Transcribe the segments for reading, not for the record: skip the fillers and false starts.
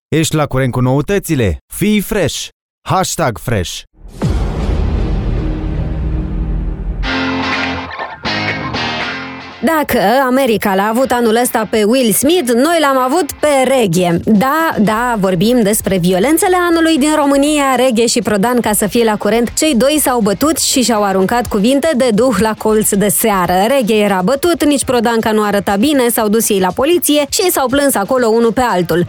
Ești la curent cu noutățile? Fii fresh! #fresh. Dacă America l-a avut anul ăsta pe Will Smith, noi l-am avut pe Reghe. Da, vorbim despre violențele anului din România. Reghe și Prodan, ca să fie la curent, cei doi s-au bătut și și-au aruncat cuvinte de duh la colț de seară. Reghe era bătut, nici Prodanca nu arăta bine, s-au dus ei la poliție și ei s-au plâns acolo unul pe altul.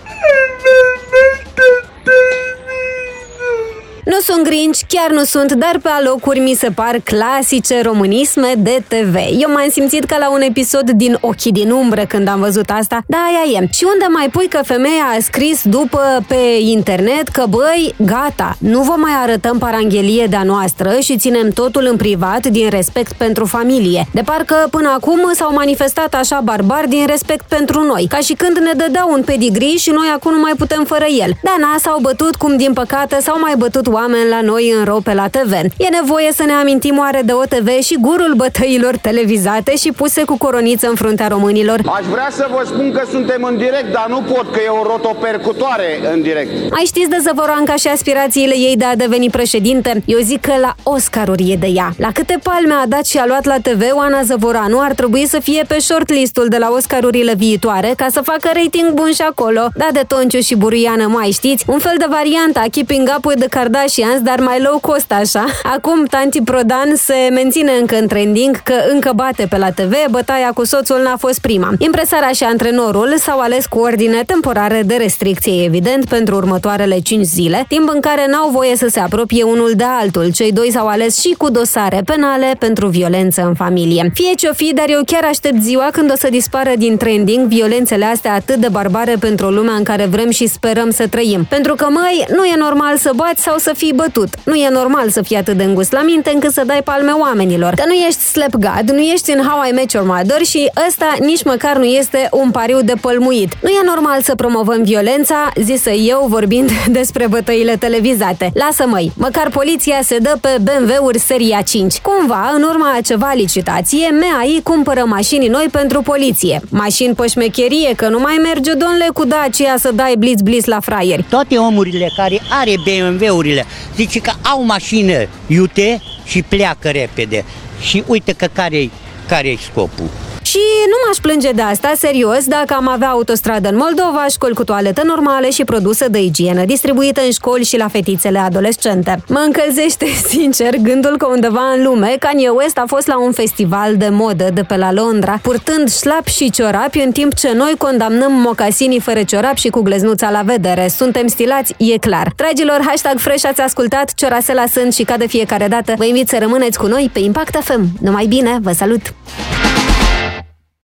Nu sunt grinci, chiar nu sunt, dar pe alocuri mi se par clasice românisme de TV. Eu m-am simțit ca la un episod din Ochii din umbră când am văzut asta, dar aia e. Și unde mai pui că femeia a scris după pe internet că băi, gata, nu vă mai arătăm paranghelie de-a noastră și ținem totul în privat din respect pentru familie. De parcă până acum s-au manifestat așa barbari din respect pentru noi, ca și când ne dădeau un pedigree și noi acum nu mai putem fără el. Dar s-au bătut cum din păcate s-au mai bătut oameni la noi în rope la TV. E nevoie să ne amintim oare de OTV și gurul bătăilor televizate și puse cu coroniță în fruntea românilor? Aș vrea să vă spun că suntem în direct, dar nu pot, că e o rotopercutoare în direct. Mai știți de Zăvoranca și aspirațiile ei de a deveni președinte? Eu zic că la Oscaruri e de ea. La câte palme a dat și a luat la TV Oana Zăvoranu, ar trebui să fie pe shortlistul de la Oscarurile viitoare ca să facă rating bun și acolo. Da, de Tonciu și Buruiană, mai știți? Un fel de variantă a Keeping Up with the Kardashians, dar mai low cost așa. Acum tanti Prodan se menține încă în trending, că încă bate pe la TV, bătaia cu soțul n-a fost prima. Impresara și antrenorul s-au ales cu ordine temporare de restricție, evident, pentru următoarele 5 zile, timp în care n-au voie să se apropie unul de altul. Cei doi s-au ales și cu dosare penale pentru violență în familie. Fie ce-o fi, dar eu chiar aștept ziua când o să dispară din trending violențele astea atât de barbare pentru lumea în care vrem și sperăm să trăim. Pentru că, măi, nu e normal să bați sau să fii bătut. Nu e normal să fii atât de îngust la minte încât să dai palme oamenilor. Că nu ești slapgod, nu ești în How I Met Your Mother și ăsta nici măcar nu este un pariu de pălmuit. Nu e normal să promovăm violența, zisă eu vorbind despre bătăile televizate. Lasă-măi, măcar poliția se dă pe BMW-uri seria 5. Cumva, în urma a ceva licitație, MEAI cumpără mașini noi pentru poliție. Mașini pe șmecherie, că nu mai merge, domnule, cu Dacia să dai blitz la fraieri. Toate omurile care are BMW-urile, zice că au mașină iute și pleacă repede. Și uite că care-i scopul. Și nu m-aș plânge de asta, serios, dacă am avea autostradă în Moldova, școli cu toaletă normale și produse de igienă, distribuite în școli și la fetițele adolescente. Mă încălzește, sincer, gândul că undeva în lume, Kanye West a fost la un festival de modă de pe la Londra, purtând șlap și ciorapi, în timp ce noi condamnăm mocasinii fără ciorap și cu gleznuța la vedere. Suntem stilați, e clar. Dragilor, #fresh ați ascultat, Ciorasela sunt și ca de fiecare dată, vă invit să rămâneți cu noi pe Impact FM. Numai bine, vă salut!